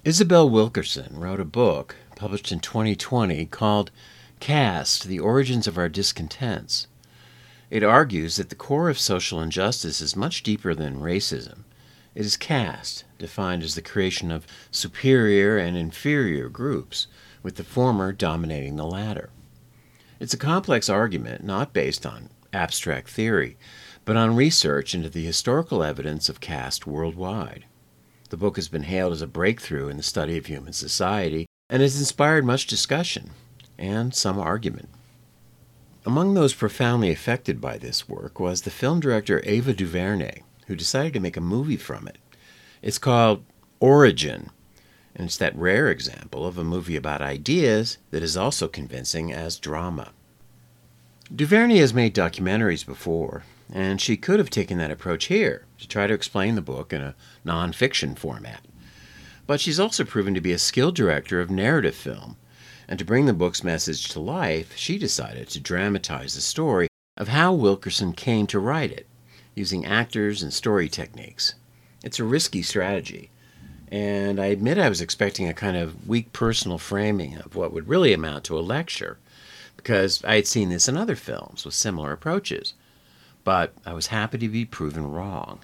Isabel Wilkerson wrote a book published in 2020 called Caste: The Origins of Our Discontents. It argues that the core of social injustice is much deeper than racism. It is caste, defined as the creation of superior and inferior groups, with the former dominating the latter. It's a complex argument not based on abstract theory, but on research into the historical evidence of caste worldwide. The book has been hailed as a breakthrough in the study of human society and has inspired much discussion and some argument. Among those profoundly affected by this work was the film director Ava DuVernay, who decided to make a movie from it. It's called Origin, and it's that rare example of a movie about ideas that is also convincing as drama. DuVernay has made documentaries before, and she could have taken that approach here to try to explain the book in a non-fiction format. But she's also proven to be a skilled director of narrative film, and to bring the book's message to life, she decided to dramatize the story of how Wilkerson came to write it, using actors and story techniques. It's a risky strategy, and I admit I was expecting a kind of weak personal framing of what would really amount to a lecture, because I had seen this in other films with similar approaches. But I was happy to be proven wrong.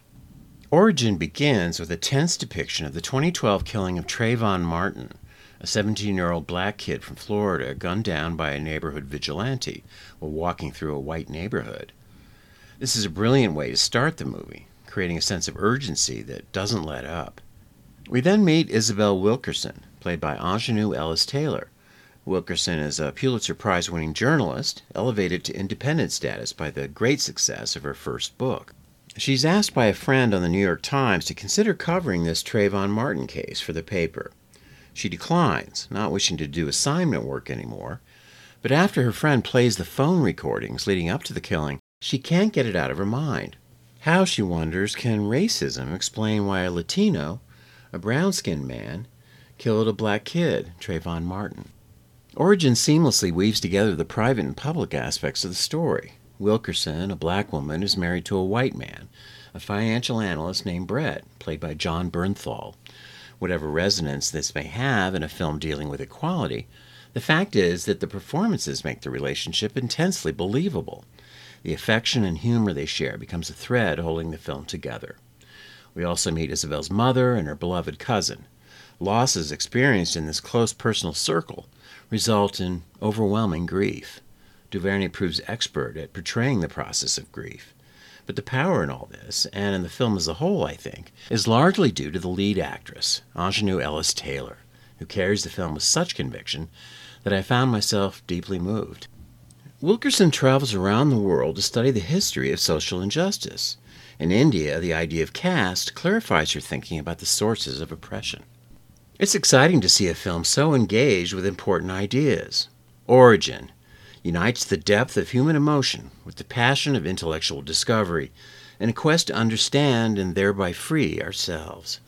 Origin begins with a tense depiction of the 2012 killing of Trayvon Martin, a 17-year-old black kid from Florida gunned down by a neighborhood vigilante while walking through a white neighborhood. This is a brilliant way to start the movie, creating a sense of urgency that doesn't let up. We then meet Isabel Wilkerson, played by Aunjanue Ellis Taylor. Wilkerson is a Pulitzer Prize-winning journalist, elevated to independent status by the great success of her first book. She's asked by a friend on the New York Times to consider covering this Trayvon Martin case for the paper. She declines, not wishing to do assignment work anymore, but after her friend plays the phone recordings leading up to the killing, she can't get it out of her mind. How, she wonders, can racism explain why a Latino, a brown-skinned man, killed a black kid, Trayvon Martin? Origin seamlessly weaves together the private and public aspects of the story. Wilkerson, a black woman, is married to a white man, a financial analyst named Brett, played by Jon Bernthal. Whatever resonance this may have in a film dealing with equality, the fact is that the performances make the relationship intensely believable. The affection and humor they share becomes a thread holding the film together. We also meet Isabel's mother and her beloved cousin. Losses experienced in this close personal circle result in overwhelming grief. DuVernay proves expert at portraying the process of grief. But the power in all this, and in the film as a whole, I think, is largely due to the lead actress, Aunjanue Ellis Taylor, who carries the film with such conviction that I found myself deeply moved. Wilkerson travels around the world to study the history of social injustice. In India, the idea of caste clarifies her thinking about the sources of oppression. It's exciting to see a film so engaged with important ideas. Origin unites the depth of human emotion with the passion of intellectual discovery in a quest to understand and thereby free ourselves.